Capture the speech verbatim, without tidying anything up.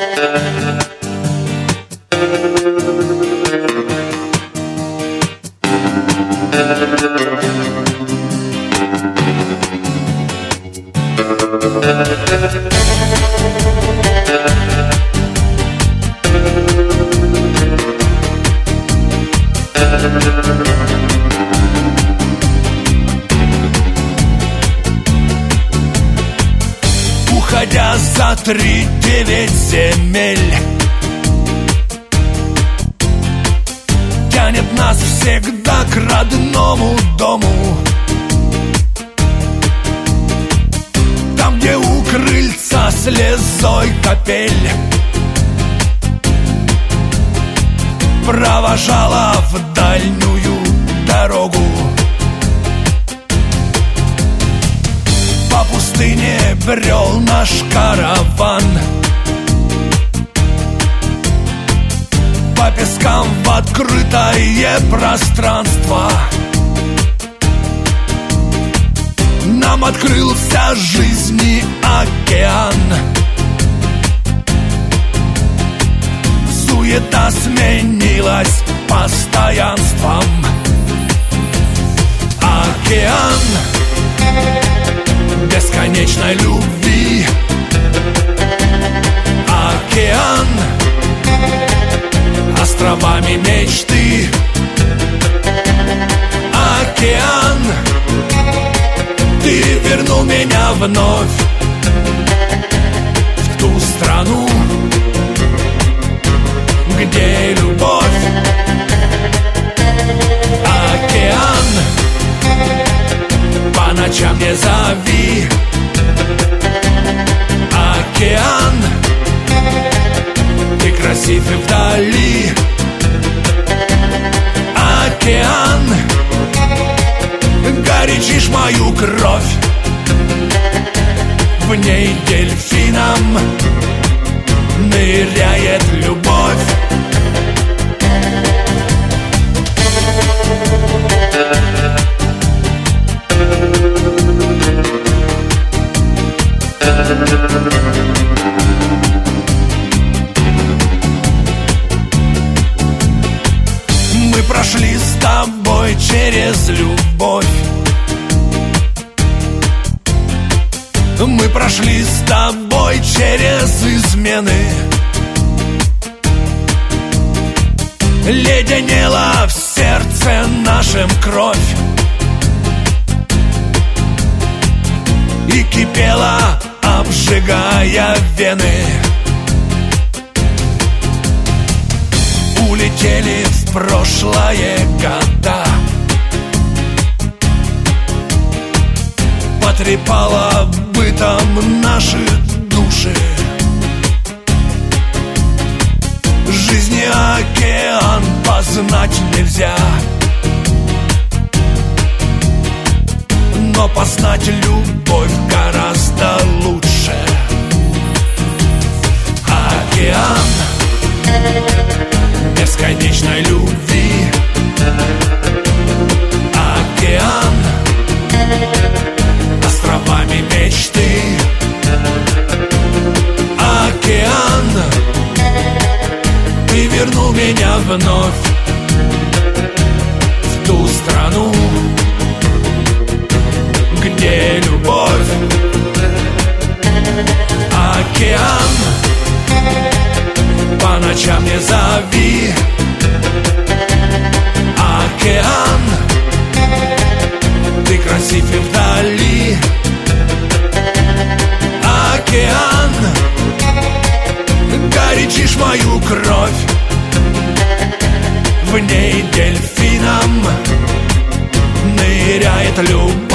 Уходя за три девять земель, тянет нас всегда к родному дому. Там, где у крыльца слезой капель провожала в дальнюю дорогу. По пустыне брел наш караван, по пескам в открытое пространство. Нам открылся жизни океан. Суета сменилась постоянством. Океан бесконечной любви. Океан островами мечты. Океан, ты вернул меня вновь в ту страну, где любовь. Океан, по ночам не зови. Океан, ты красив и вдали. Океан, горячишь мою кровь. В ней дельфином ныряет любовь. Мы прошли с тобой через любовь. Мы прошли с тобой через измены. Леденела в сердце нашем кровь и кипела, обжигая вены. Улетели в прошлое года, потрепала бытом наши души. Жизни океан познать нельзя, но познать любовь гораздо лучше. Океан бесконечной любви. Океан островами мечты. Океан, ты вернул меня вновь в ту страну, где любовь. Океан, по ночам не зови. Океан, ты красив и вдали. Океан, горячишь мою кровь. В ней дельфином ныряет любовь.